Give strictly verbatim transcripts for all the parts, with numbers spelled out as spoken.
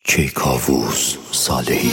کیکاووس صالحی.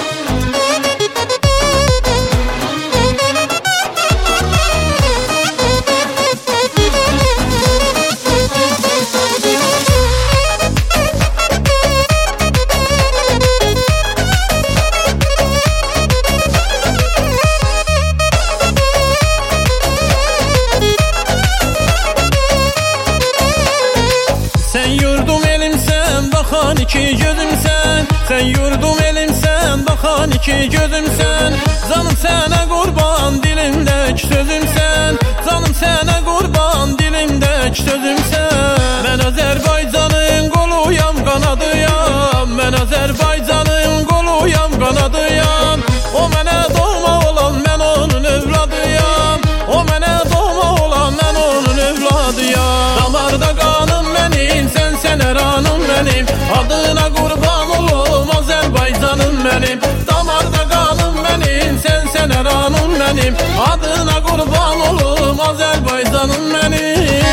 Sen yurdum elimsen, bakan iki gözümsen. Sen yurdum elimsen, bakan iki gözümsen. Canım sana kurban, dilimdeki sözümsen. Canım sana kurban, dilimdeki sözümsen. Ben Azerbaycan'ın koluyam, kanadıyam. Ben Azerbaycan'ın koluyam, kanadıyam. O mene doğma olan, ben onun evladıyam. O mene doğma olan, ben onun evladıyam. Damarda kanım benim, sen seneranım benim. Adına kurban olum Azerbaycanım benim. Damarda kanım benim, sen seneranım benim. Adına kurban olum Azerbaycanım benim.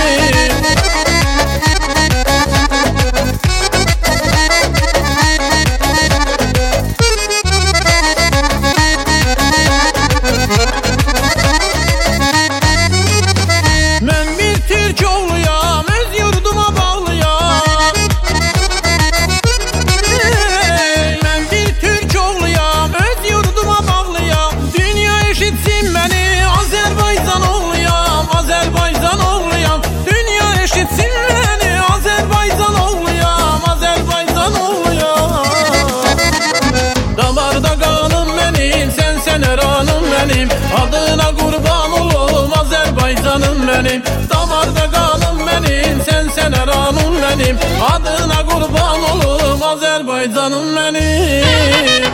Ben bir Türk oğluyam, öz yurduma bağlıyam. Ben bir Türk oğluyam, öz yurduma bağlıyam. Dünya eşitsin beni, Azerbaycan oğluyam. Azerbaycan oğluyam, dünya eşitsin beni. Azerbaycan oğluyam, Azerbaycan oğluyam. Damarda kanım benim, sen seneranım benim. Adına kurban olum Azerbaycanım benim. Damarda kanım benim, sen seneranım benim. Adına kurban olum Azerbaycanım benim.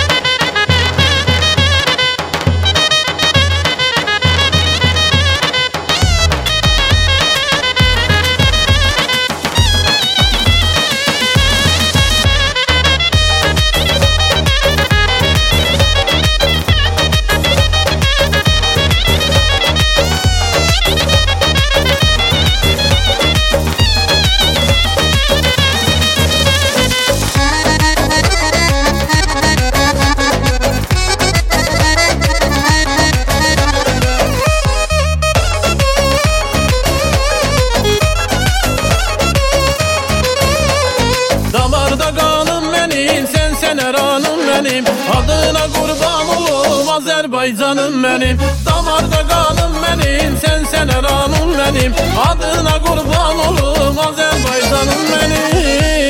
Damarda kanım benim, sen seneranım benim. Adına kurban olum Azerbaycanım benim. Damarda kanım benim, sen seneranım benim. Adına kurban olum Azerbaycanım benim.